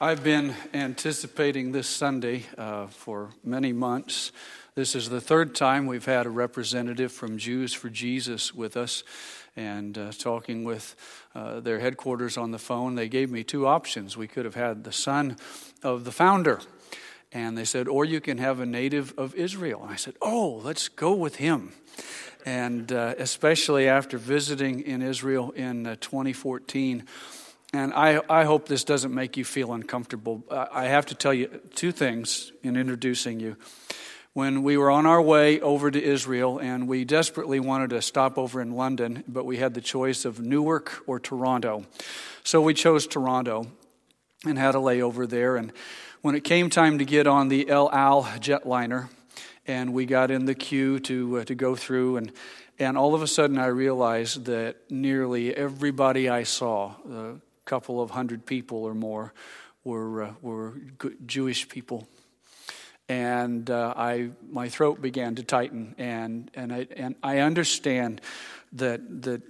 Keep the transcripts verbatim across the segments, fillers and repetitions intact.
I've been anticipating this Sunday uh, for many months. This is the third time we've had a representative from Jews for Jesus with us, and uh, talking with uh, their headquarters on the phone. They gave me two options. We could have had the son of the founder, and they said, or you can have a native of Israel. And I said, oh, let's go with him. And uh, especially after visiting in Israel in uh, twenty fourteen. And I, I hope this doesn't make you feel uncomfortable. I have to tell you two things in introducing you. When we were on our way over to Israel, and we desperately wanted to stop over in London, but we had the choice of Newark or Toronto. So we chose Toronto and had a layover there. And when it came time to get on the El Al jetliner, and we got in the queue to uh, to go through, and and all of a sudden I realized that nearly everybody I saw, uh, couple of hundred people or more, were uh, were Jewish people, and uh, I my throat began to tighten, and and I and I understand that that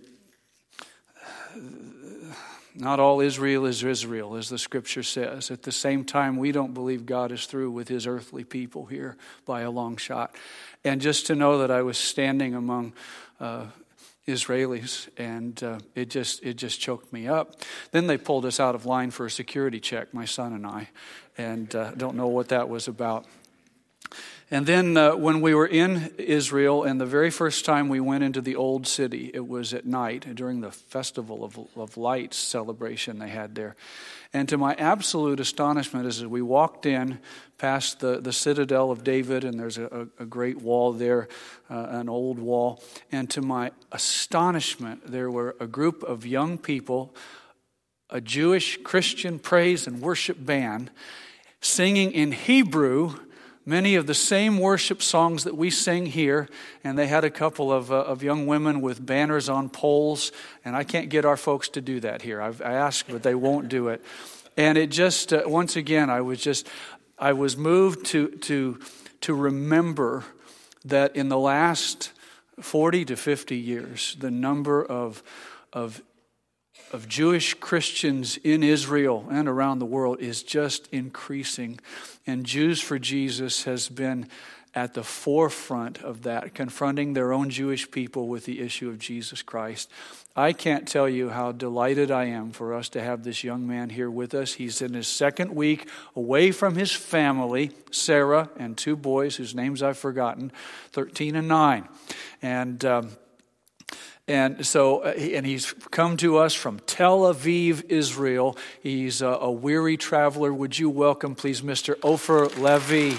not all Israel is Israel, as the Scripture says. At the same time, we don't believe God is through with His earthly people here by a long shot, and just to know that I was standing among Uh, Israelis, and uh, it just it just choked me up. Then they pulled us out of line for a security check, my son and I, and uh, don't know what that was about. And then uh, when we were in Israel, and the very first time we went into the old city, it was at night during the Festival of, of Lights celebration they had there. And to my absolute astonishment, as we walked in past the, the Citadel of David, and there's a, a great wall there, uh, an old wall, and to my astonishment, there were a group of young people, a Jewish Christian praise and worship band, singing in Hebrew many of the same worship songs that we sing here, and they had a couple of uh, of young women with banners on poles, and I can't get our folks to do that here. I've, I asked, but they won't do it. And it just, uh, once again, I was just, I was moved to to to remember that in the last forty to fifty years, the number of of of Jewish Christians in Israel and around the world is just increasing. And Jews for Jesus has been at the forefront of that, confronting their own Jewish people with the issue of Jesus Christ. I can't tell you how delighted I am for us to have this young man here with us. He's in his second week away from his family, Sarah, and two boys whose names I've forgotten, thirteen and nine. And um, And so, and he's come to us from Tel Aviv, Israel. He's a, a weary traveler. Would you welcome, please, Mister Ofer Levy?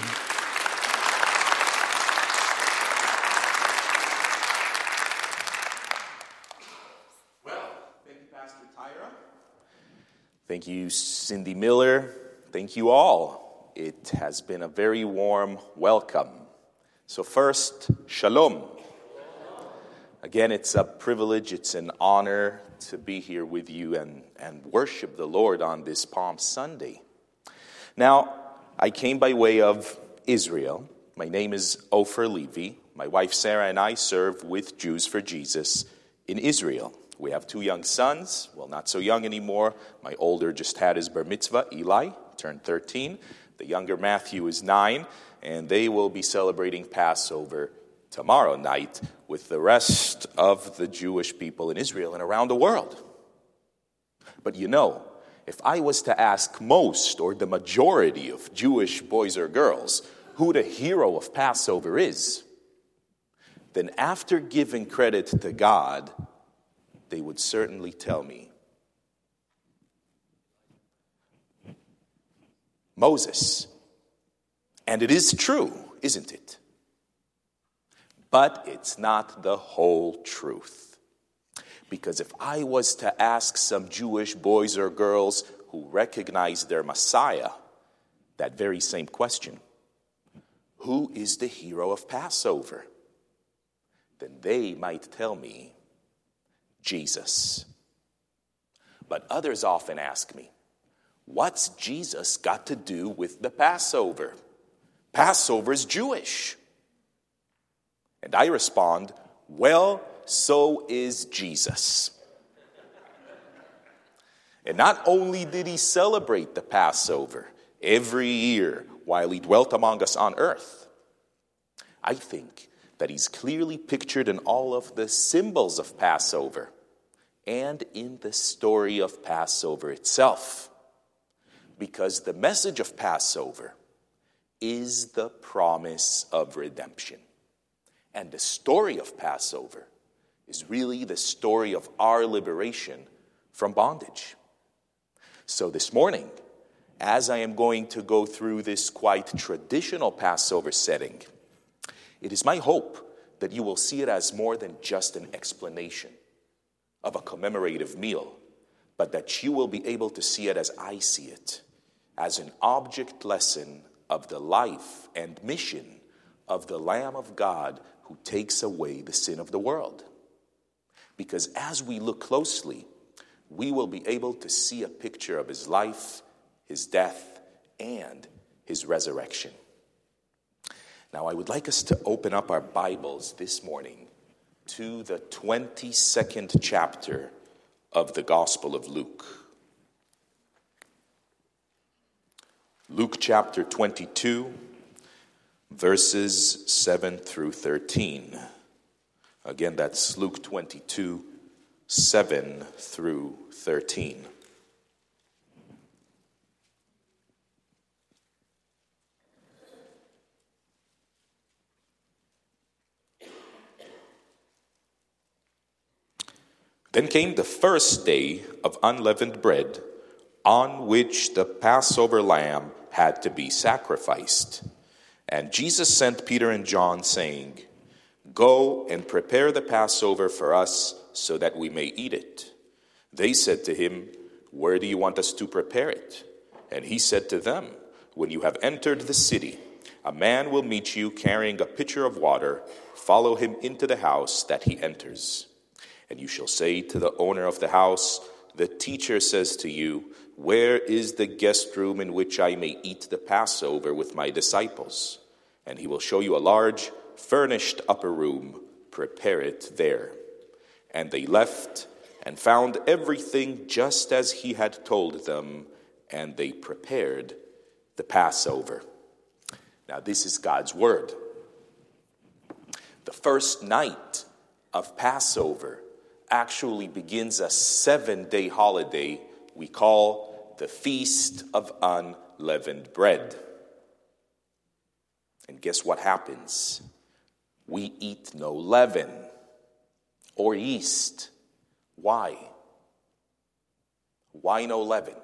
Well, thank you, Pastor Tyra. Thank you, Cindy Miller. Thank you all. It has been a very warm welcome. So first, shalom. Again, it's a privilege, it's an honor to be here with you and, and worship the Lord on this Palm Sunday. Now, I came by way of Israel. My name is Ofer Levy. My wife Sarah and I serve with Jews for Jesus in Israel. We have two young sons, well, not so young anymore. My older just had his bar mitzvah, Eli, turned thirteen. The younger Matthew is nine, and they will be celebrating Passover tomorrow night with the rest of the Jewish people in Israel and around the world. But you know, if I was to ask most or the majority of Jewish boys or girls who the hero of Passover is, then after giving credit to God, they would certainly tell me Moses. And it is true, isn't it? But it's not the whole truth. Because if I was to ask some Jewish boys or girls who recognize their Messiah that very same question, who is the hero of Passover? Then they might tell me, Jesus. But others often ask me, what's Jesus got to do with the Passover? Passover is Jewish. And I respond, well, so is Jesus. And not only did he celebrate the Passover every year while he dwelt among us on earth, I think that he's clearly pictured in all of the symbols of Passover and in the story of Passover itself. Because the message of Passover is the promise of redemption. And the story of Passover is really the story of our liberation from bondage. So this morning, as I am going to go through this quite traditional Passover setting, it is my hope that you will see it as more than just an explanation of a commemorative meal, but that you will be able to see it as I see it, as an object lesson of the life and mission of the Lamb of God who takes away the sin of the world. Because as we look closely, we will be able to see a picture of his life, his death, and his resurrection. Now, I would like us to open up our Bibles this morning to the twenty-second chapter of the Gospel of Luke. Luke chapter twenty-two, verses seven through thirteen. Again, that's Luke twenty-two, seven through thirteen. Then came the first day of unleavened bread, on which the Passover lamb had to be sacrificed. And Jesus sent Peter and John, saying, "Go and prepare the Passover for us, so that we may eat it." They said to him, "Where do you want us to prepare it?" And he said to them, "When you have entered the city, a man will meet you carrying a pitcher of water. Follow him into the house that he enters. And you shall say to the owner of the house, 'The teacher says to you, where is the guest room in which I may eat the Passover with my disciples?' And he will show you a large, furnished upper room. Prepare it there." And they left and found everything just as he had told them, and they prepared the Passover. Now, this is God's word. The first night of Passover actually begins a seven-day holiday we call the Feast of Unleavened Bread. And guess what happens? We eat no leaven or yeast. Why? Why no leaven?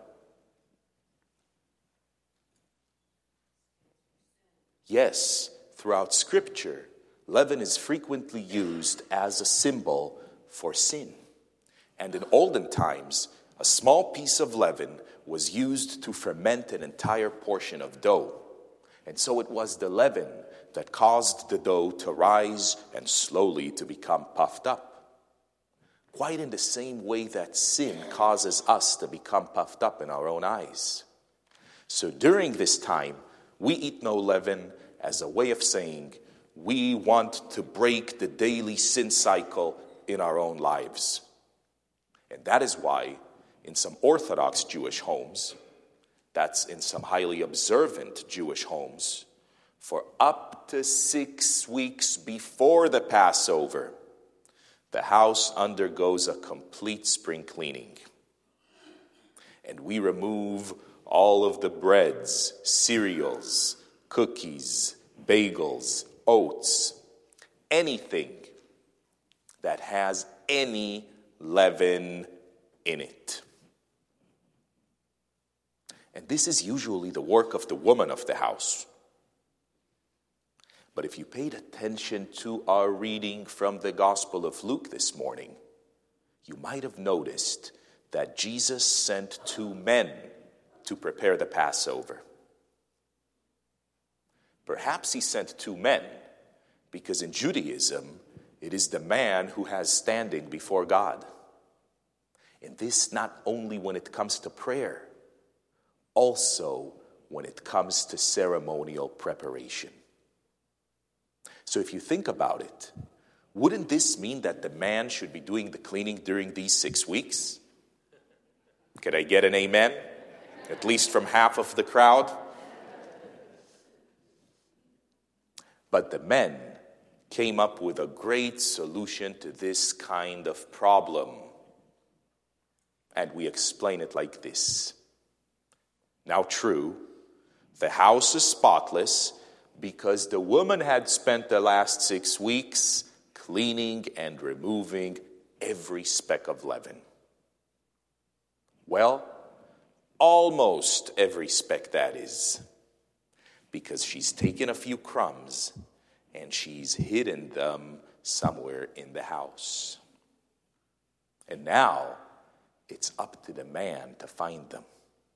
Yes, throughout Scripture, leaven is frequently used as a symbol for sin. And in olden times, a small piece of leaven was used to ferment an entire portion of dough. And so it was the leaven that caused the dough to rise and slowly to become puffed up. Quite in the same way that sin causes us to become puffed up in our own eyes. So during this time, we eat no leaven as a way of saying we want to break the daily sin cycle in our own lives. And that is why in some Orthodox Jewish homes, that's in some highly observant Jewish homes, for up to six weeks before the Passover, the house undergoes a complete spring cleaning. And we remove all of the breads, cereals, cookies, bagels, oats, anything that has any leaven in it. And this is usually the work of the woman of the house. But if you paid attention to our reading from the Gospel of Luke this morning, you might have noticed that Jesus sent two men to prepare the Passover. Perhaps he sent two men because in Judaism, it is the man who has standing before God. And this not only when it comes to prayer, also when it comes to ceremonial preparation. So if you think about it, wouldn't this mean that the man should be doing the cleaning during these six weeks? Could I get an amen? At least from half of the crowd. But the men came up with a great solution to this kind of problem. And we explain it like this. Now, true, the house is spotless because the woman had spent the last six weeks cleaning and removing every speck of leaven. Well, almost every speck, that is, because she's taken a few crumbs and she's hidden them somewhere in the house. And now it's up to the man to find them.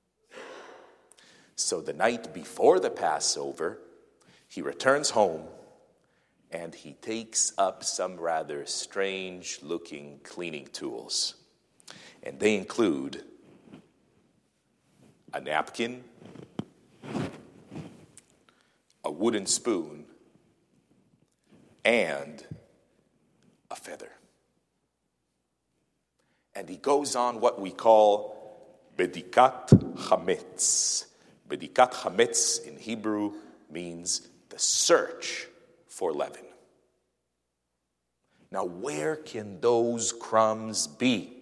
So the night before the Passover, he returns home and he takes up some rather strange-looking cleaning tools. And they include a napkin, a wooden spoon, and a feather. And he goes on what we call Bedikat Chametz. Bedikat Chametz in Hebrew means the search for leaven. Now, where can those crumbs be?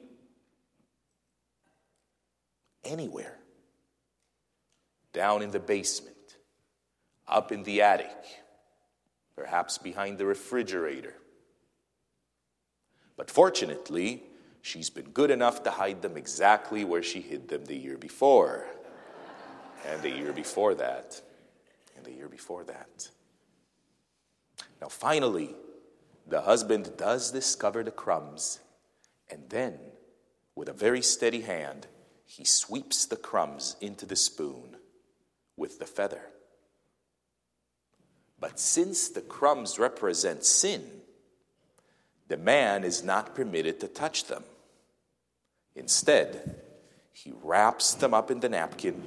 Anywhere. Down in the basement, up in the attic, perhaps behind the refrigerator. But fortunately, she's been good enough to hide them exactly where she hid them the year before. And the year before that. And the year before that. Now finally, the husband does discover the crumbs. And then, with a very steady hand, he sweeps the crumbs into the spoon with the feather. But since the crumbs represent sin, the man is not permitted to touch them. Instead, he wraps them up in the napkin.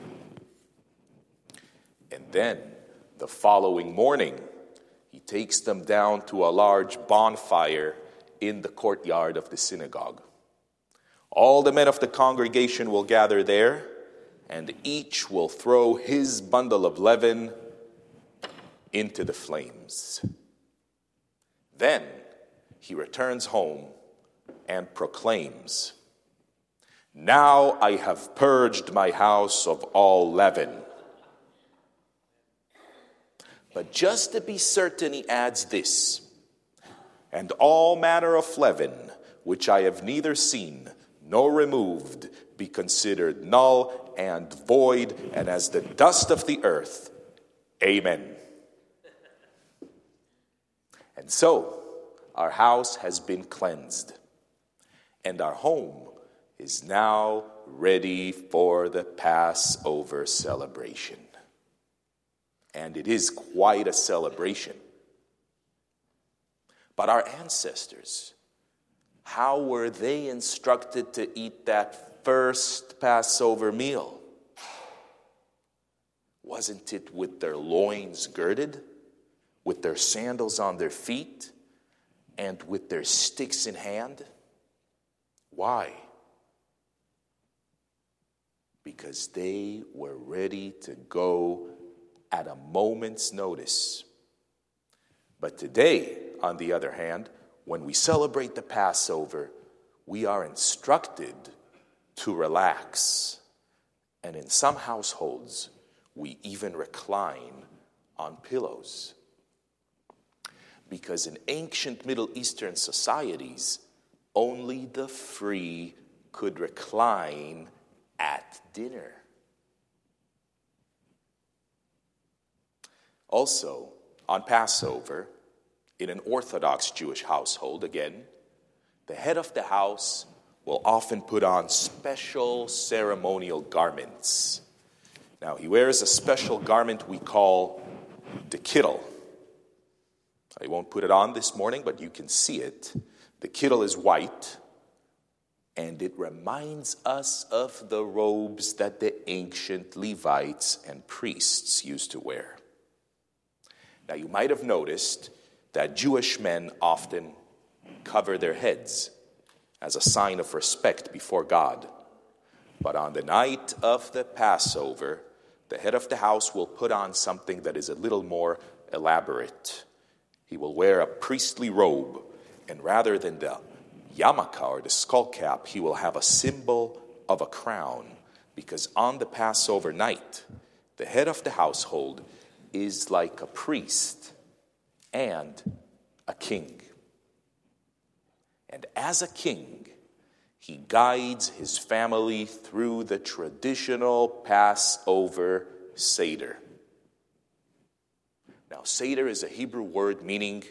And then, the following morning, he takes them down to a large bonfire in the courtyard of the synagogue. All the men of the congregation will gather there, and each will throw his bundle of leaven into the flames. Then he returns home and proclaims, "Now I have purged my house of all leaven." But just to be certain, he adds this, "And all manner of leaven, which I have neither seen nor removed, be considered null and void, and as the dust of the earth. Amen." And so, our house has been cleansed, and our home is now ready for the Passover celebration. And it is quite a celebration. But our ancestors, how were they instructed to eat that first Passover meal? Wasn't it with their loins girded, with their sandals on their feet, and with their sticks in hand? Why? Because they were ready to go at a moment's notice. But today, on the other hand, when we celebrate the Passover, we are instructed to relax. And in some households, we even recline on pillows. Because in ancient Middle Eastern societies, only the free could recline at dinner. Also, on Passover, in an Orthodox Jewish household, again, the head of the house will often put on special ceremonial garments. Now, he wears a special garment we call the kittel. I won't put it on this morning, but you can see it. The kittel is white, and it reminds us of the robes that the ancient Levites and priests used to wear. Now, you might have noticed that Jewish men often cover their heads as a sign of respect before God. But on the night of the Passover, the head of the house will put on something that is a little more elaborate. He will wear a priestly robe, and rather than the yarmulke or the skull cap, he will have a symbol of a crown, because on the Passover night, the head of the household is like a priest and a king. And as a king, he guides his family through the traditional Passover Seder. Now, Seder is a Hebrew word meaning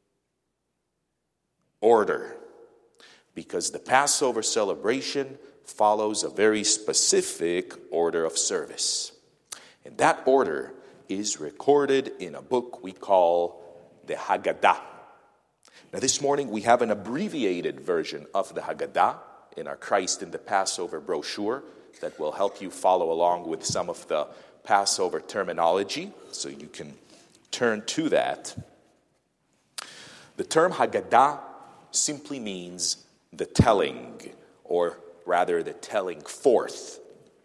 order, because the Passover celebration follows a very specific order of service. And that order is recorded in a book we call the Haggadah. Now, this morning we have an abbreviated version of the Haggadah in our Christ in the Passover brochure that will help you follow along with some of the Passover terminology, so you can turn to that. The term Haggadah simply means the telling, or rather the telling forth.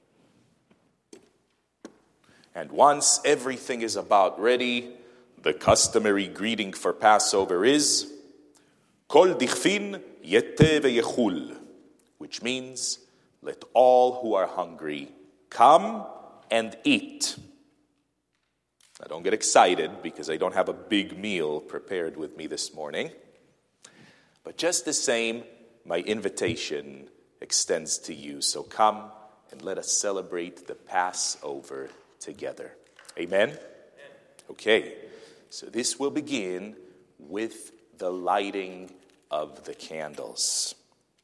And once everything is about ready, the customary greeting for Passover is Kol dichfin yete veyechul, which means, let all who are hungry come and eat. Now, don't get excited because I don't have a big meal prepared with me this morning. But just the same, my invitation extends to you. So come and let us celebrate the Passover together. Amen? Okay, so this will begin with the lighting of the candles.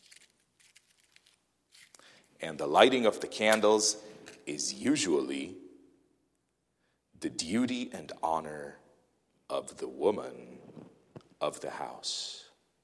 And the lighting of the candles is usually the duty and honor of the woman of the house.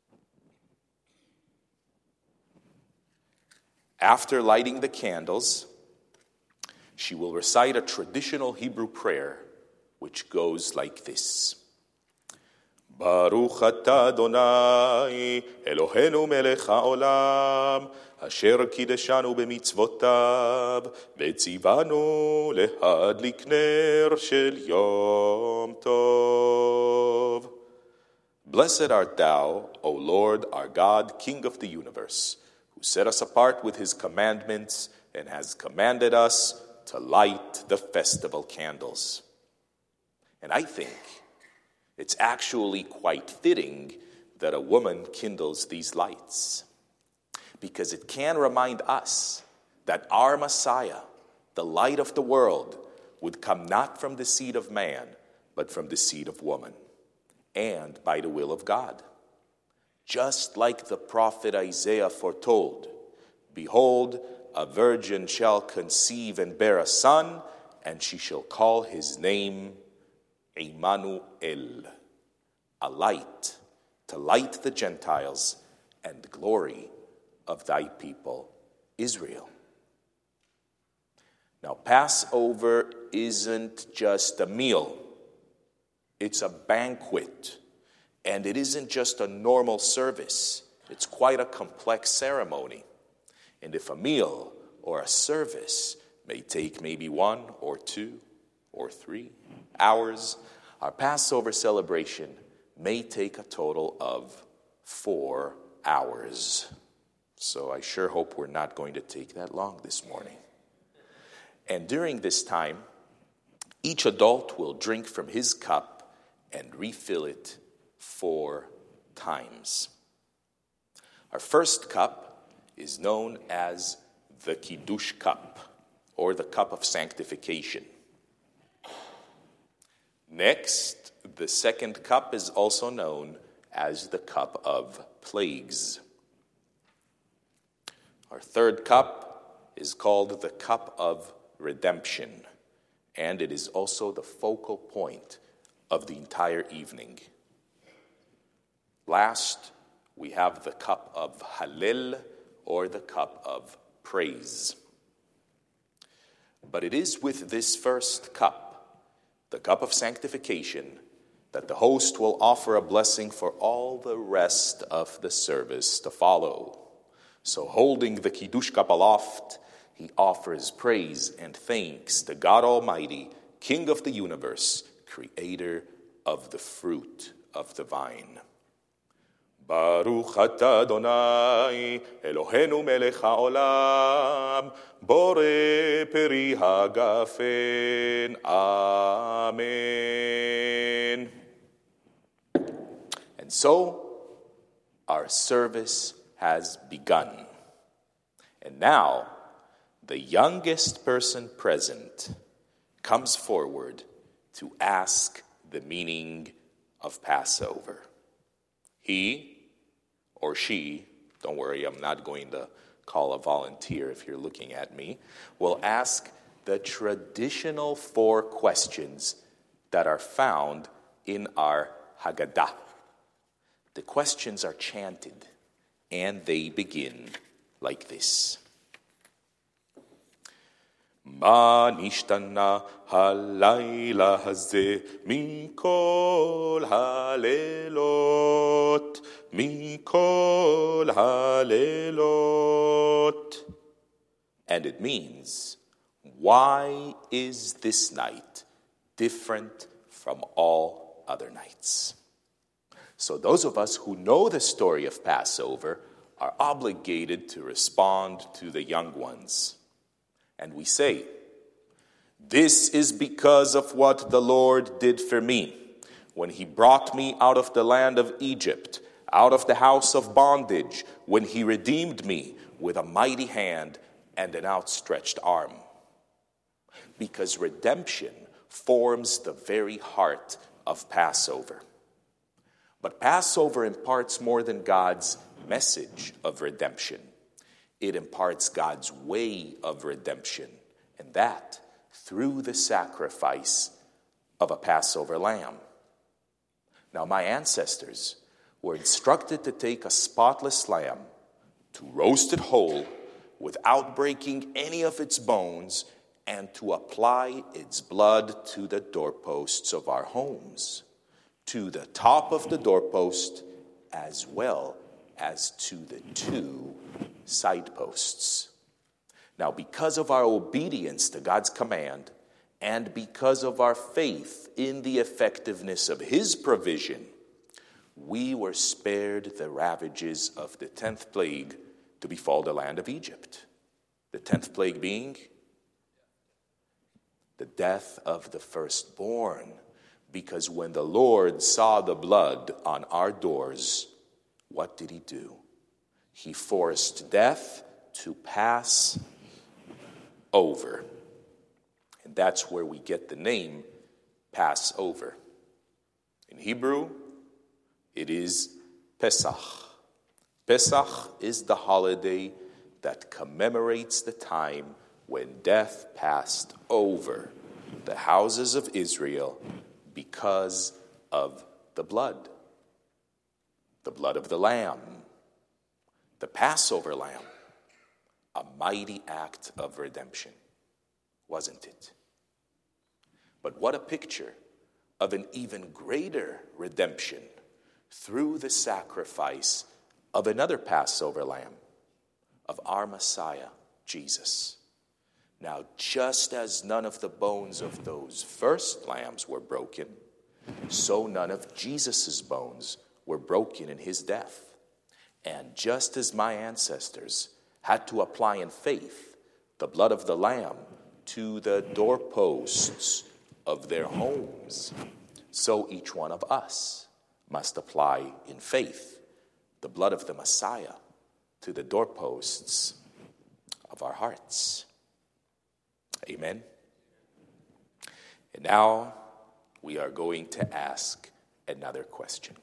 After lighting the candles, she will recite a traditional Hebrew prayer, which goes like this. Baruch atah Adonai, Eloheinu melech haolam, asher kideshanu b'mitzvotav, v'tzivanu lehadlik ner shel Yom Tov. Blessed art thou, O Lord, our God, King of the universe, who set us apart with his commandments and has commanded us to light the festival candles. And I think it's actually quite fitting that a woman kindles these lights, because it can remind us that our Messiah, the light of the world, would come not from the seed of man, but from the seed of woman, and by the will of God. Just like the prophet Isaiah foretold, behold, a virgin shall conceive and bear a son, and she shall call his name Emmanuel, a light to light the Gentiles and the glory of thy people Israel. Now, Passover isn't just a meal. It's a banquet. And it isn't just a normal service. It's quite a complex ceremony. And if a meal or a service may take maybe one or two or three hours, our Passover celebration may take a total of four hours. So I sure hope we're not going to take that long this morning. And during this time, each adult will drink from his cup and refill it four times. Our first cup is known as the Kiddush cup, or the cup of sanctification. Next, the second cup is also known as the cup of plagues. Our third cup is called the cup of redemption, and it is also the focal point of the entire evening. Last, we have the cup of Hallel, or the cup of praise. But it is with this first cup, the cup of sanctification, that the host will offer a blessing for all the rest of the service to follow. So holding the Kiddush cup aloft, he offers praise and thanks to God Almighty, King of the universe, creator of the fruit of the vine. Baruch atah Adonai, Eloheinu melech haolam, borei peri hagafen. Amen. And so, our service has begun. And now, the youngest person present comes forward to ask the meaning of Passover. He or she, don't worry, I'm not going to call a volunteer if you're looking at me, will ask the traditional four questions that are found in our Haggadah. The questions are chanted, and they begin like this. Ma nishtana halayla hazeh mikol halelot, mikol halelot. And it means, why is this night different from all other nights? So those of us who know the story of Passover are obligated to respond to the young ones. And we say, this is because of what the Lord did for me when he brought me out of the land of Egypt, out of the house of bondage, when he redeemed me with a mighty hand and an outstretched arm. Because redemption forms the very heart of Passover. But Passover imparts more than God's message of redemption. It imparts God's way of redemption, and that through the sacrifice of a Passover lamb. Now, my ancestors were instructed to take a spotless lamb, to roast it whole without breaking any of its bones, and to apply its blood to the doorposts of our homes, to the top of the doorpost as well as to the two side posts. Now, because of our obedience to God's command, and because of our faith in the effectiveness of his provision, we were spared the ravages of the tenth plague to befall the land of Egypt. The tenth plague being the death of the firstborn. Because when the Lord saw the blood on our doors, what did he do? He forced death to pass over. And that's where we get the name Passover. In Hebrew, it is Pesach. Pesach is the holiday that commemorates the time when death passed over the houses of Israel because of the blood. The blood of the Lamb. The Passover lamb, a mighty act of redemption, wasn't it? But what a picture of an even greater redemption through the sacrifice of another Passover lamb, of our Messiah, Jesus. Now, just as none of the bones of those first lambs were broken, so none of Jesus' bones were broken in his death. And just as my ancestors had to apply in faith the blood of the Lamb to the doorposts of their homes, so each one of us must apply in faith the blood of the Messiah to the doorposts of our hearts. Amen. And now we are going to ask another question.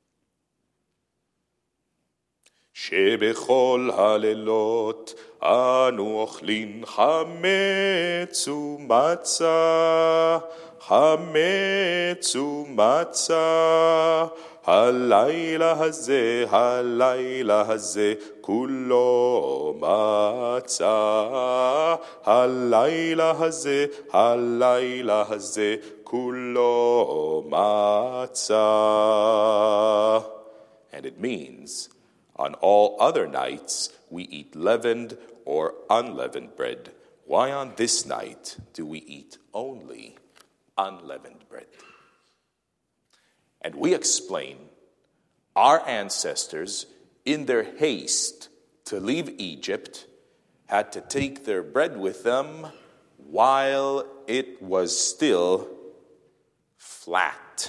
שבכל הלילות אנו אוכלים חמץ ומצה, חמץ ומצה, הלילה הזה, הלילה הזה, כולו מצה, הלילה הזה, הלילה הזה, כולו מצה. And it means, on all other nights, we eat leavened or unleavened bread? Why on this night do we eat only unleavened bread? And we explain our ancestors, in their haste to leave Egypt, had to take their bread with them while it was still flat.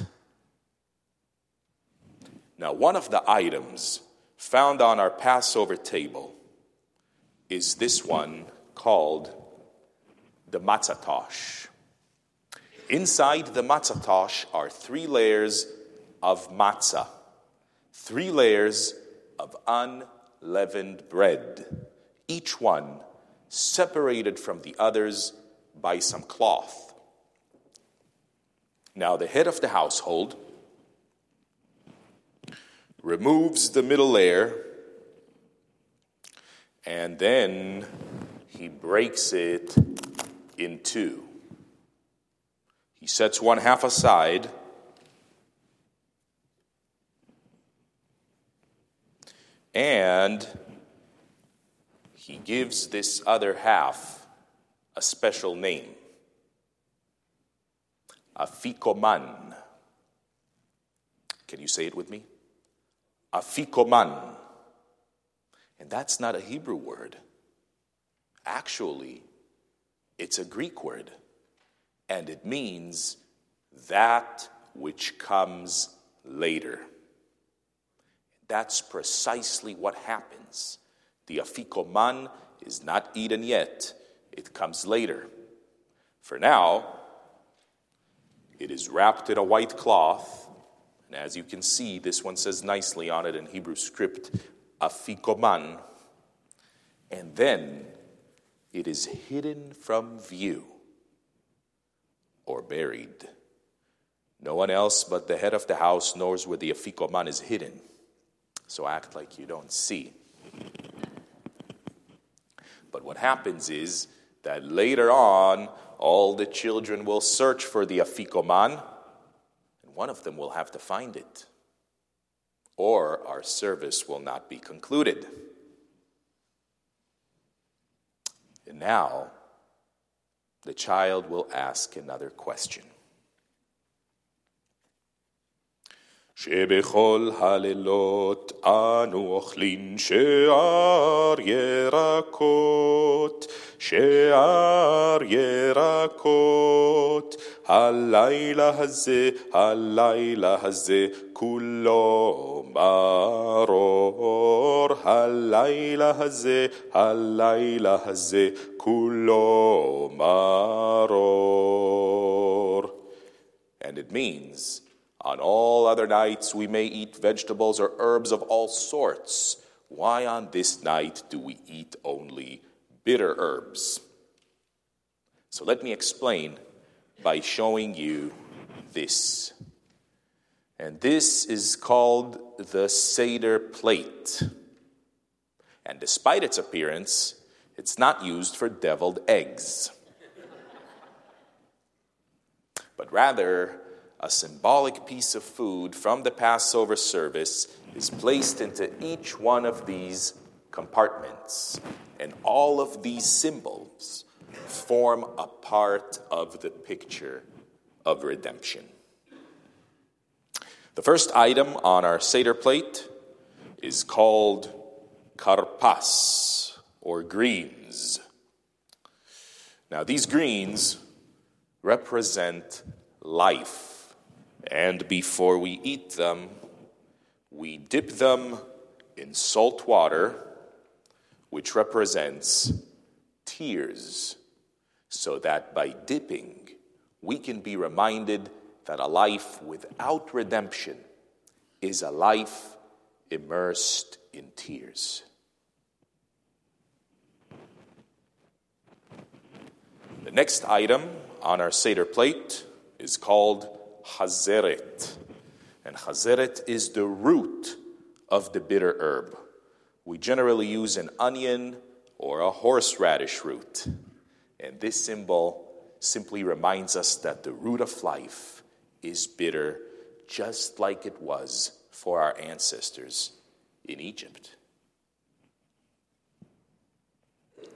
Now, one of the items found on our Passover table is this one called the matzah tosh. Inside the matzah tosh are three layers of matzah, three layers of unleavened bread, each one separated from the others by some cloth. Now, the head of the household removes the middle layer, and then he breaks it in two. He sets one half aside, and he gives this other half a special name, afikoman. Can you say it with me? Afikoman. And that's not a Hebrew word. Actually, it's a Greek word, and it means that which comes later. That's precisely what happens. The afikoman is not eaten yet. It comes later. For now, it is wrapped in a white cloth, and as you can see, this one says nicely on it in Hebrew script, afikoman, and then it is hidden from view or buried. No one else but the head of the house knows where the afikoman is hidden, so act like you don't see. But what happens is that later on, all the children will search for the afikoman, and one of them will have to find it, or our service will not be concluded. And now, the child will ask another question. שבכל הלילות אנו אוכלים שאר ירקות, שאר ירקות, הלילה הזה, הלילה הזה, כולו מרור, הלילה הזה, הלילה הזה, כולו מרור. And it means, on all other nights we may eat vegetables or herbs of all sorts. Why on this night do we eat only bitter herbs? So let me explain by showing you this. And this is called the Seder plate. And despite its appearance, it's not used for deviled eggs, but rather a symbolic piece of food from the Passover service is placed into each one of these compartments. And all of these symbols form a part of the picture of redemption. The first item on our Seder plate is called karpas, or greens. Now, these greens represent life. And before we eat them, we dip them in salt water, which represents tears, so that by dipping, we can be reminded that a life without redemption is a life immersed in tears. The next item on our Seder plate is called Hazeret. And Hazeret is the root of the bitter herb. We generally use an onion or a horseradish root. And this symbol simply reminds us that the root of life is bitter, just like it was for our ancestors in Egypt.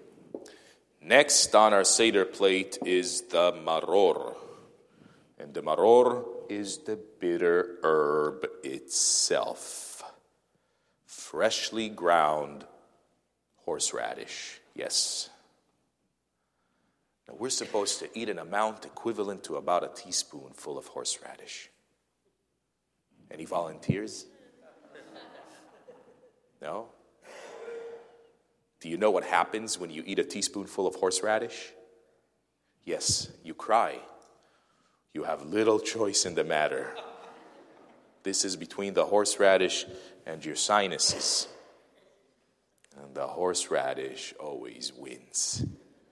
Next on our Seder plate is the maror. And the maror is the bitter herb itself. Freshly ground horseradish. Yes. Now we're supposed to eat an amount equivalent to about a teaspoonful of horseradish. Any volunteers? No? Do you know what happens when you eat a teaspoonful of horseradish? Yes, you cry. You have little choice in the matter. This is between the horseradish and your sinuses. And the horseradish always wins.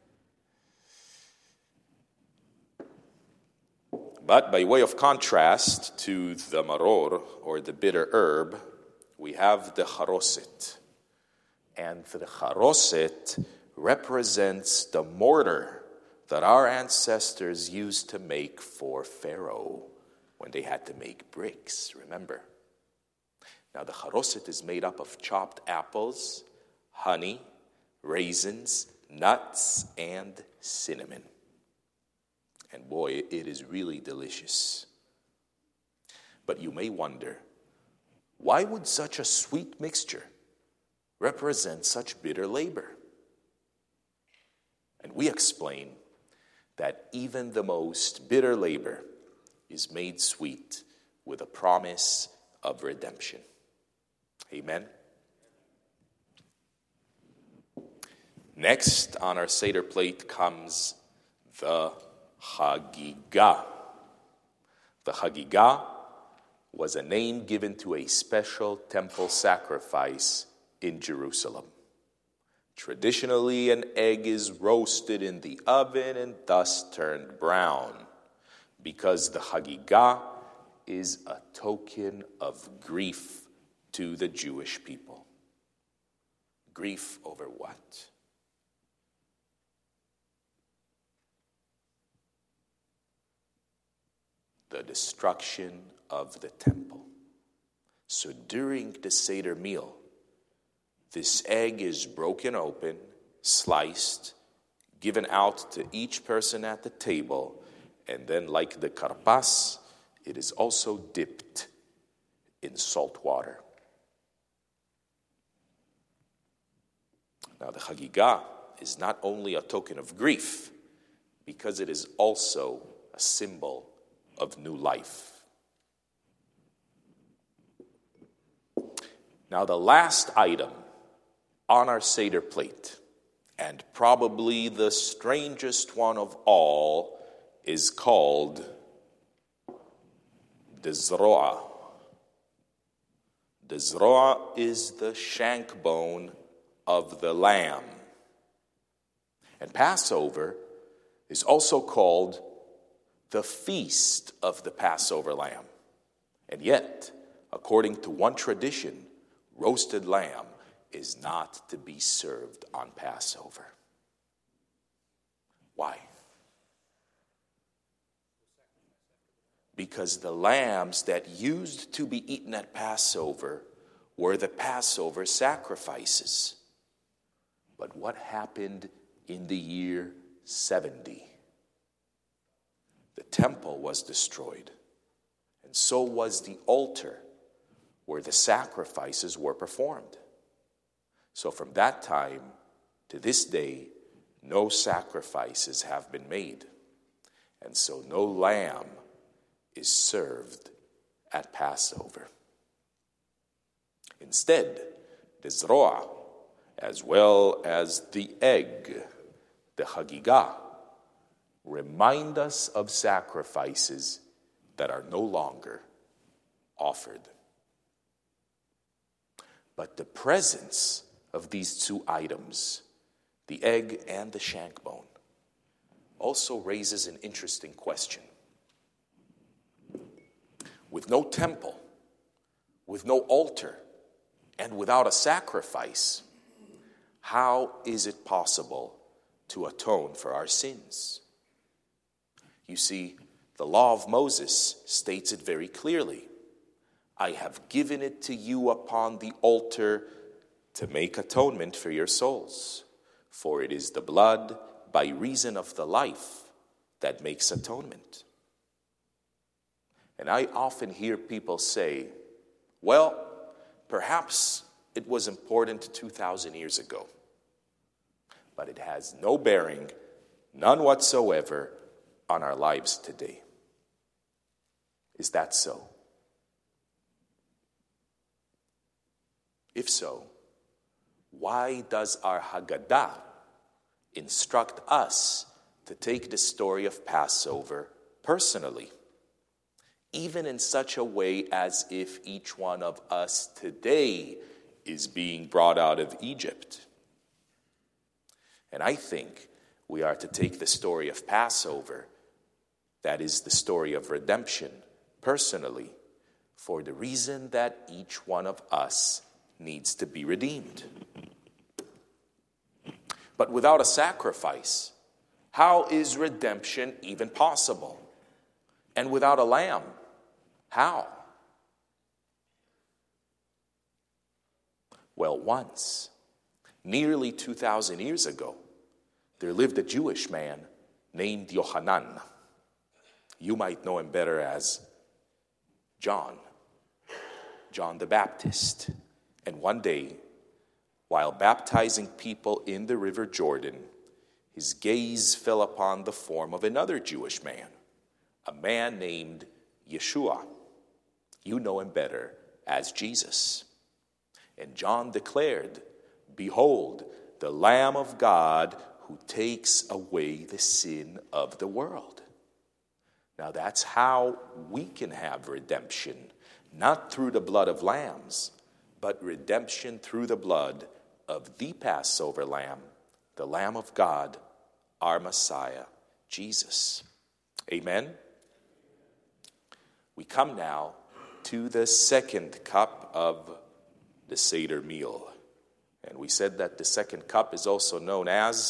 But by way of contrast to the maror, or the bitter herb, we have the charoset. And the charoset represents the mortar that our ancestors used to make for Pharaoh when they had to make bricks, remember? Now the charoset is made up of chopped apples, honey, raisins, nuts, and cinnamon. And boy, it is really delicious. But you may wonder, why would such a sweet mixture represent such bitter labor? And we explain that even the most bitter labor is made sweet with a promise of redemption. Amen. Next on our Seder plate comes the Hagigah. The Hagigah was a name given to a special temple sacrifice in Jerusalem. Traditionally, an egg is roasted in the oven and thus turned brown, because the Hagigah is a token of grief to the Jewish people. Grief over what? The destruction of the temple. So during the Seder meal, this egg is broken open, sliced, given out to each person at the table, and then like the karpas, it is also dipped in salt water. Now the Hagigah is not only a token of grief, because it is also a symbol of new life. Now the last item on our Seder plate, and probably the strangest one of all, is called the zroa. The zroa is the shank bone of the lamb. And Passover is also called the feast of the Passover lamb. And yet, according to one tradition, roasted lamb is not to be served on Passover. Why? Because the lambs that used to be eaten at Passover were the Passover sacrifices. But what happened in the year seventy? The temple was destroyed, and so was the altar where the sacrifices were performed. So from that time to this day, no sacrifices have been made, and so no lamb is served at Passover. Instead, the zroa, as well as the egg, the Hagigah, remind us of sacrifices that are no longer offered. But the presence of these two items, the egg and the shank bone, also raises an interesting question. With no temple, with no altar, and without a sacrifice, how is it possible to atone for our sins? You see, the law of Moses states it very clearly. I have given it to you upon the altar to make atonement for your souls. For it is the blood by reason of the life that makes atonement. And I often hear people say, well, perhaps it was important two thousand years ago, but it has no bearing, none whatsoever, on our lives today. Is that so? If so, why does our Haggadah instruct us to take the story of Passover personally, even in such a way as if each one of us today is being brought out of Egypt? And I think we are to take the story of Passover, that is the story of redemption, personally, for the reason that each one of us needs to be redeemed. But without a sacrifice, how is redemption even possible? And without a lamb, how? Well, once, nearly two thousand years ago, there lived a Jewish man named Yohanan. You might know him better as John, John the Baptist. And one day, while baptizing people in the river Jordan, his gaze fell upon the form of another Jewish man, a man named Yeshua. You know him better as Jesus. And John declared, "Behold, the Lamb of God who takes away the sin of the world." Now that's how we can have redemption, not through the blood of lambs, but redemption through the blood of the Passover Lamb, the Lamb of God, our Messiah, Jesus. Amen? We come now to the second cup of the Seder meal. And we said that the second cup is also known as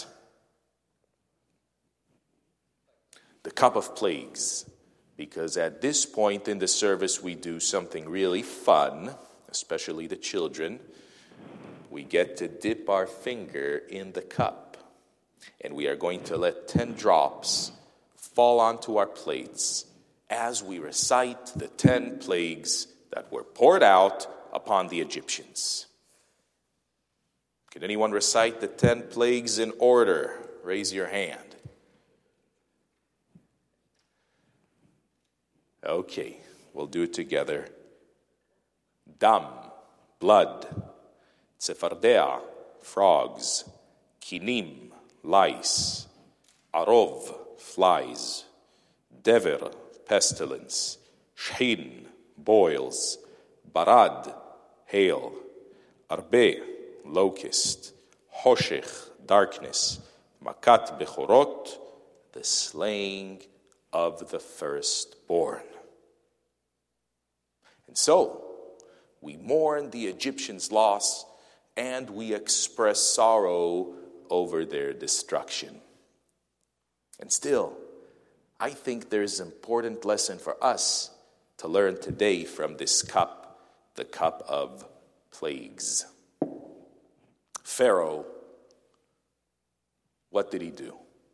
the cup of plagues, because at this point in the service we do something really fun, especially the children. We get to dip our finger in the cup, and we are going to let ten drops fall onto our plates as we recite the ten plagues that were poured out upon the Egyptians. Can anyone recite the ten plagues in order? Raise your hand. Okay, we'll do it together. Dam, blood. Tzefardea, frogs. Kinim, lice. Arov, flies. Dever, pestilence. Shin, boils. Barad, hail. Arbe, locust. Hoshech, darkness. Makat bechorot, the slaying of the firstborn. And so, we mourn the Egyptians' loss, and we express sorrow over their destruction. And still, I think there's an important lesson for us to learn today from this cup, the cup of plagues. Pharaoh, what did he do?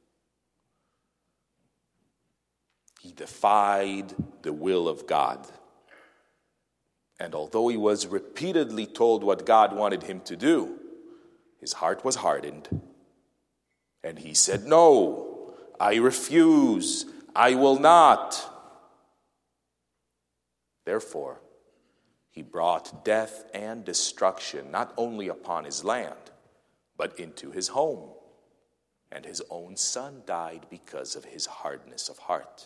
He defied the will of God. And although he was repeatedly told what God wanted him to do, his heart was hardened. And he said, "No, I refuse. I will not." Therefore, he brought death and destruction not only upon his land, but into his home. And his own son died because of his hardness of heart.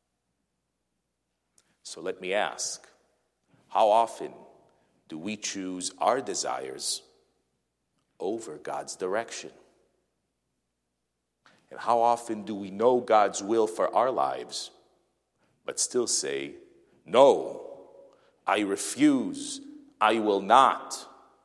So let me ask, how often do we choose our desires over God's direction? And how often do we know God's will for our lives, but still say, "No, I refuse, I will not"?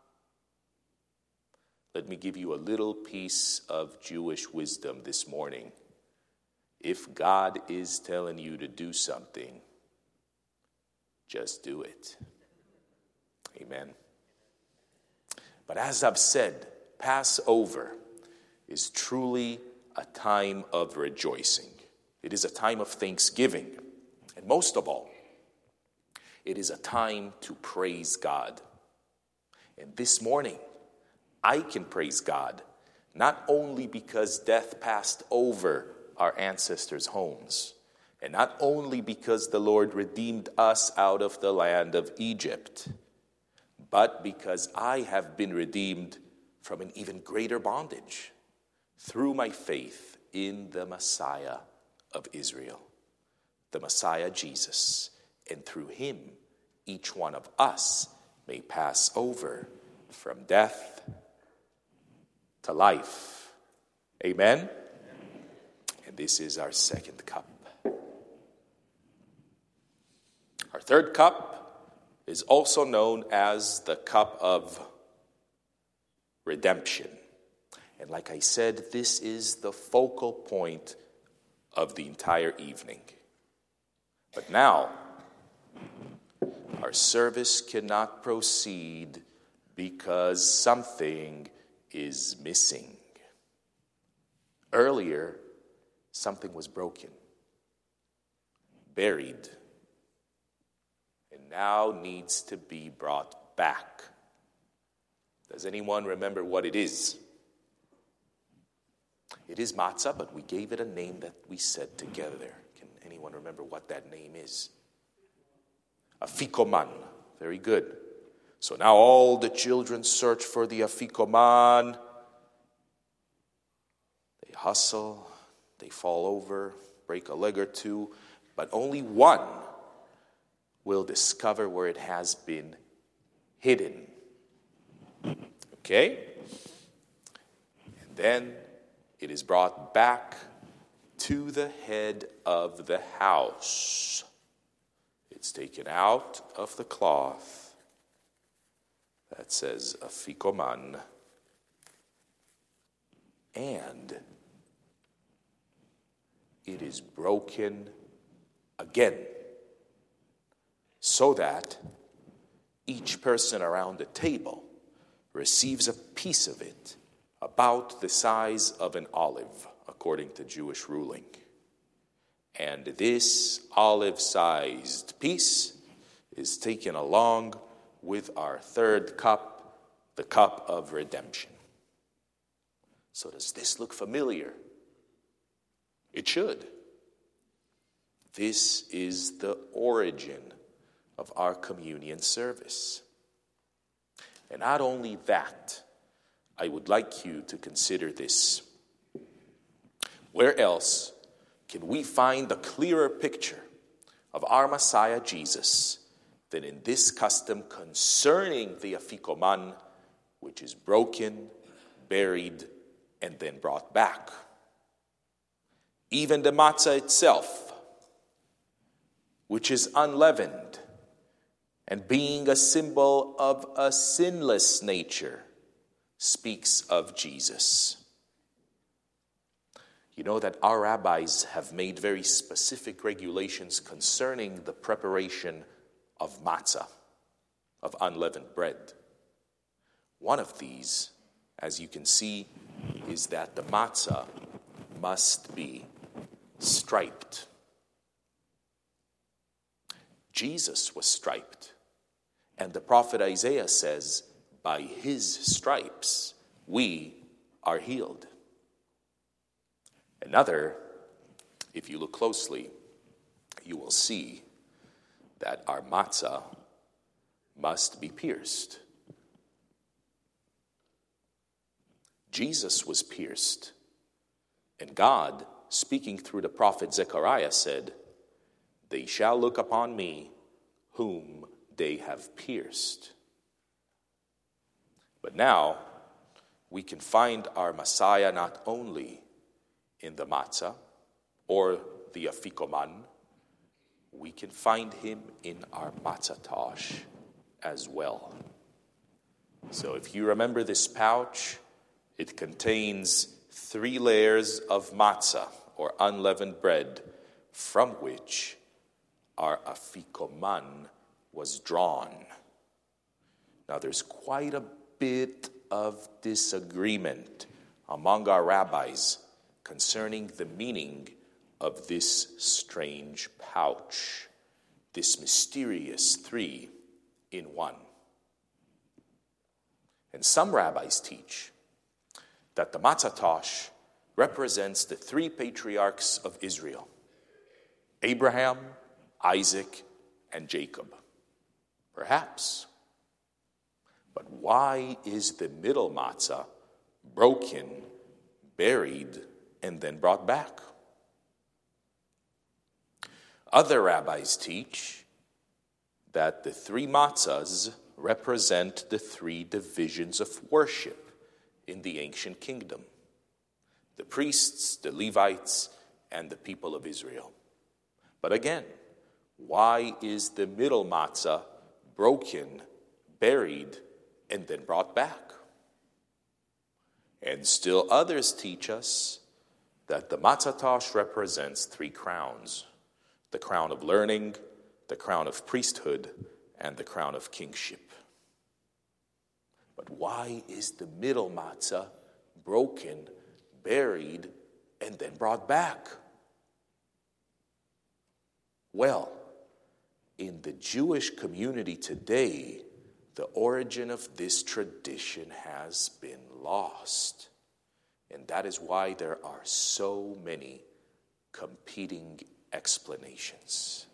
Let me give you a little piece of Jewish wisdom this morning. If God is telling you to do something, just do it. Amen. But as I've said, Passover is truly a time of rejoicing. It is a time of thanksgiving. And most of all, it is a time to praise God. And this morning, I can praise God, not only because death passed over our ancestors' homes, and not only because the Lord redeemed us out of the land of Egypt, but because I have been redeemed from an even greater bondage through my faith in the Messiah of Israel, the Messiah Jesus. And through him, each one of us may pass over from death to life. Amen? And this is our second cup. Our third cup is also known as the cup of redemption. And like I said, this is the focal point of the entire evening. But now, our service cannot proceed because something is missing. Earlier, something was broken, buried, and now needs to be brought back. Does anyone remember what it is? It is matzah, but we gave it a name that we said together. Can anyone remember what that name is? Afikoman. Very good. So now all the children search for the afikoman. They hustle, they fall over, break a leg or two, but only one will discover where it has been hidden. Okay? And then it is brought back to the head of the house. It's taken out of the cloth that says afikoman, and it is broken again so that each person around the table receives a piece of it about the size of an olive, according to Jewish ruling. And this olive-sized piece is taken along with our third cup, the cup of redemption. So does this look familiar? It should. This is the origin of our communion service. And not only that, I would like you to consider this. Where else can we find a clearer picture of our Messiah Jesus than in this custom concerning the afikoman, which is broken, buried, and then brought back? Even the matzah itself, which is unleavened, and being a symbol of a sinless nature, speaks of Jesus. You know that our rabbis have made very specific regulations concerning the preparation of matzah, of unleavened bread. One of these, as you can see, is that the matzah must be striped. Jesus was striped, and the prophet Isaiah says, by his stripes we are healed. Another, if you look closely, you will see that our matzah must be pierced. Jesus was pierced, and God, speaking through the prophet Zechariah, said, they shall look upon me whom they have pierced. But now, we can find our Messiah not only in the matzah or the afikoman, we can find him in our matzah tosh as well. So if you remember this pouch, it contains three layers of matzah or unleavened bread from which our afikoman was drawn. Now there's quite a bit of disagreement among our rabbis concerning the meaning of this strange pouch, this mysterious three in one. And some rabbis teach that the Matzah Tosh represents the three patriarchs of Israel, Abraham, Isaac, and Jacob. Perhaps. But why is the middle matzah broken, buried, and then brought back? Other rabbis teach that the three matzahs represent the three divisions of worship in the ancient kingdom: the priests, the Levites, and the people of Israel. But again, why is the middle matzah broken, buried, and then brought back? And still others teach us that the Matzah Tosh represents three crowns: the crown of learning, the crown of priesthood, and the crown of kingship. But why is the middle matzah broken, buried, and then brought back? Well, in the Jewish community today, the origin of this tradition has been lost. And that is why there are so many competing explanations.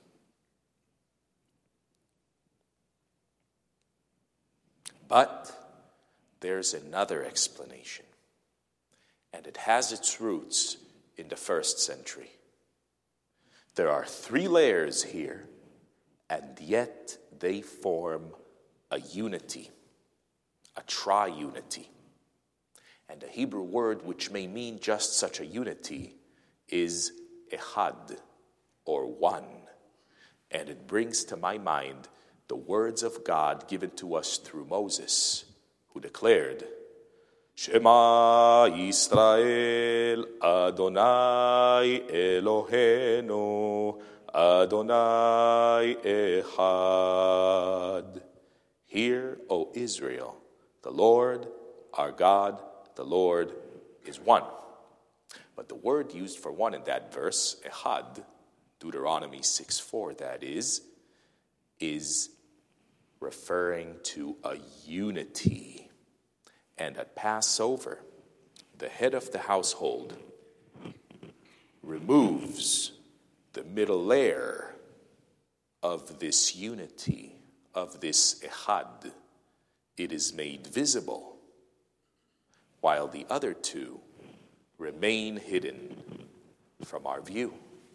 But there's another explanation, and it has its roots in the first century. There are three layers here, and yet they form a unity, a triunity. And the Hebrew word which may mean just such a unity is echad, or one. And it brings to my mind the words of God given to us through Moses, who declared, Shema Yisrael, Adonai Eloheinu, Adonai Echad. Hear, O Israel, the Lord, our God, the Lord is one. But the word used for one in that verse, Echad, Deuteronomy six four, that is, is referring to a unity. And at Passover, the head of the household removes the middle layer of this unity, of this echad. It is made visible, while the other two remain hidden from our view.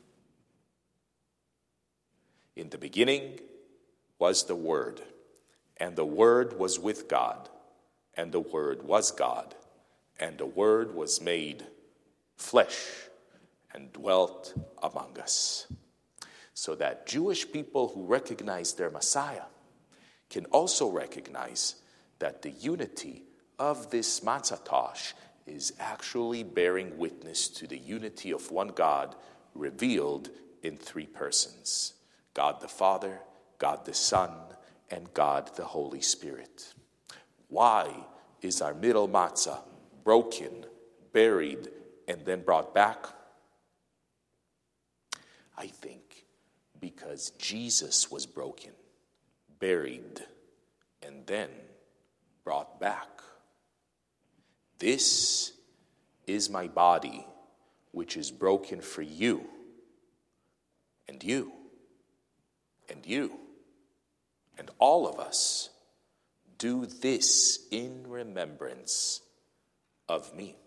In the beginning was the Word, and the Word was with God, and the Word was God, and the Word was made flesh and dwelt among us. So that Jewish people who recognize their Messiah can also recognize that the unity of this Matzah Tosh is actually bearing witness to the unity of one God revealed in three persons: God the Father, God the Son, and God the Holy Spirit. Why is our middle matzah broken, buried, and then brought back? I think because Jesus was broken, buried, and then brought back. This is my body, which is broken for you, and you, and you, and all of us. Do this in remembrance of me.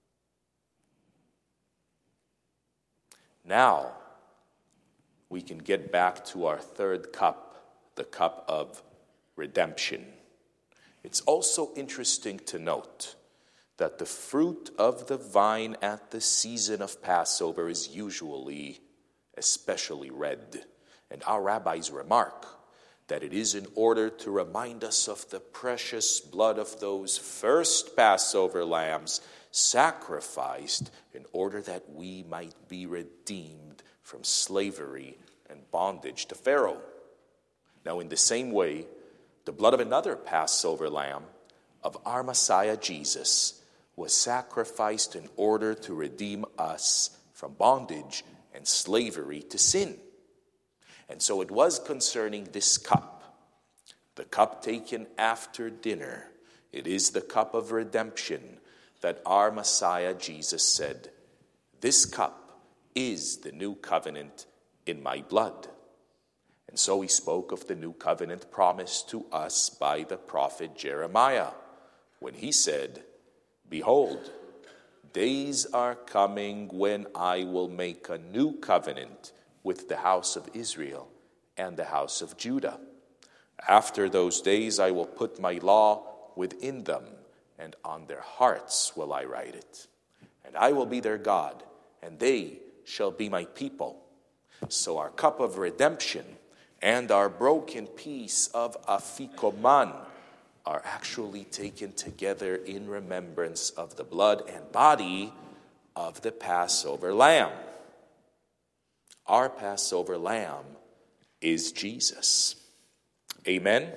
Now, we can get back to our third cup, the cup of redemption. It's also interesting to note that the fruit of the vine at the season of Passover is usually especially red. And our rabbis remark that it is in order to remind us of the precious blood of those first Passover lambs sacrificed in order that we might be redeemed from slavery and bondage to Pharaoh. Now, in the same way, the blood of another Passover lamb, of our Messiah Jesus, was sacrificed in order to redeem us from bondage and slavery to sin. And so it was concerning this cup, the cup taken after dinner. It is the cup of redemption that our Messiah Jesus said, "This cup is the new covenant in my blood." And so he spoke of the new covenant promised to us by the prophet Jeremiah, when he said, "Behold, days are coming when I will make a new covenant with the house of Israel and the house of Judah. After those days I will put my law within them, and on their hearts will I write it. And I will be their God, and they shall be my people." So our cup of redemption and our broken piece of afikoman are actually taken together in remembrance of the blood and body of the Passover lamb. Our Passover lamb is Jesus. Amen?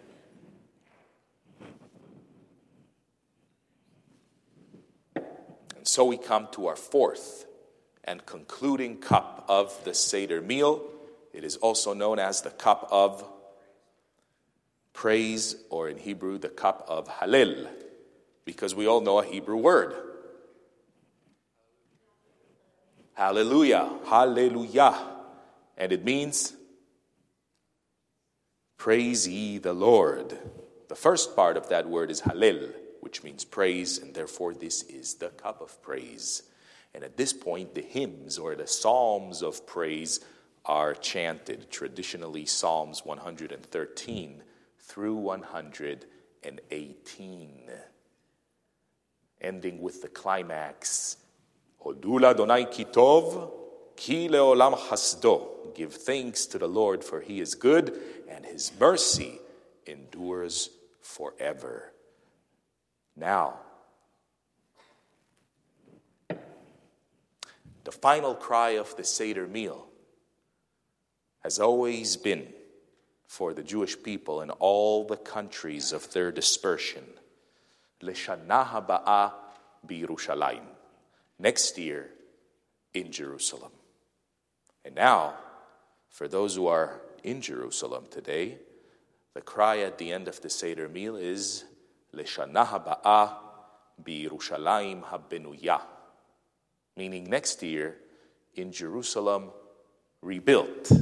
And so we come to our fourth and concluding cup of the Seder meal. It is also known as the cup of praise, or in Hebrew, the cup of Hallel, because we all know a Hebrew word. Hallelujah, hallelujah. And it means, praise ye the Lord. The first part of that word is Hallel, which means praise, and therefore this is the cup of praise. And at this point, the hymns or the psalms of praise are chanted, traditionally Psalms one hundred thirteen through one hundred eighteen, ending with the climax, Hodul Adonai ki tov, ki leolam hasdo. Give thanks to the Lord, for he is good, and his mercy endures forever. Now, the final cry of the Seder meal has always been for the Jewish people in all the countries of their dispersion, L'shana haba'a b'Yerushalayim, next year in Jerusalem. And now, for those who are in Jerusalem today, the cry at the end of the Seder meal is L'shana haba'a b'Yerushalayim habenuyah, meaning next year in Jerusalem rebuilt.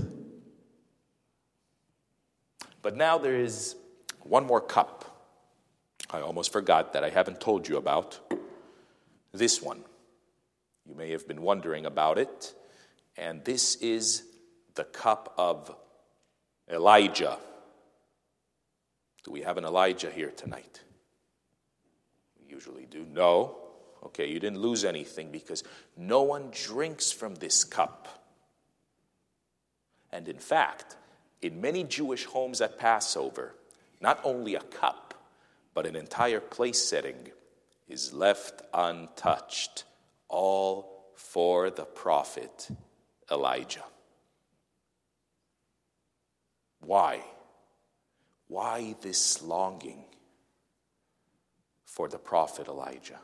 But now there is one more cup. I almost forgot that I haven't told you about. This one. You may have been wondering about it. And this is the cup of Elijah. Do we have an Elijah here tonight? We usually do. No. Okay, you didn't lose anything, because no one drinks from this cup. And in fact, in many Jewish homes at Passover, not only a cup, but an entire place setting is left untouched, all for the prophet Elijah. Why? Why this longing for the prophet Elijah?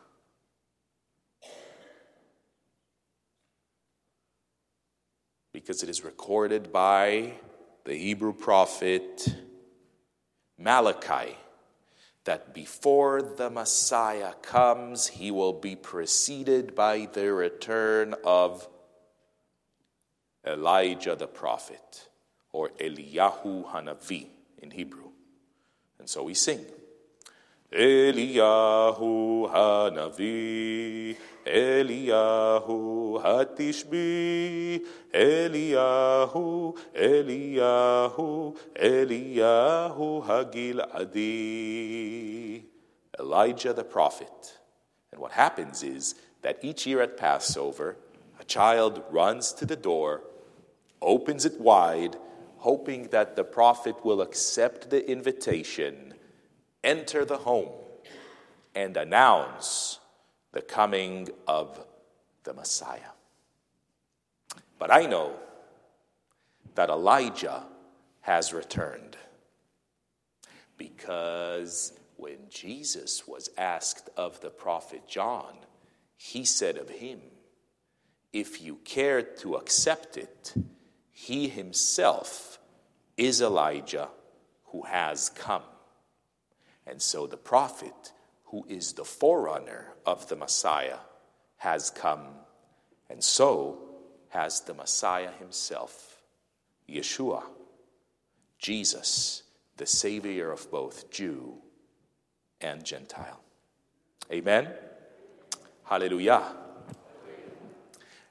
Because it is recorded by the Hebrew prophet Malachi that before the Messiah comes, he will be preceded by the return of Elijah the prophet, or Eliyahu Hanavi in Hebrew. And so we sing, Eliyahu Hanavi, Eliyahu Hatishbi, Eliyahu, Eliyahu, Eliyahu Hagiladi. Elijah the prophet. And what happens is that each year at Passover, a child runs to the door, opens it wide, hoping that the prophet will accept the invitation, enter the home, and announce the coming of the Messiah. But I know that Elijah has returned, because when Jesus was asked of the prophet John, he said of him, if you care to accept it, he himself is Elijah who has come. And so the prophet, who is the forerunner of the Messiah, has come, and so has the Messiah himself, Yeshua, Jesus, the Savior of both Jew and Gentile. Amen. Hallelujah.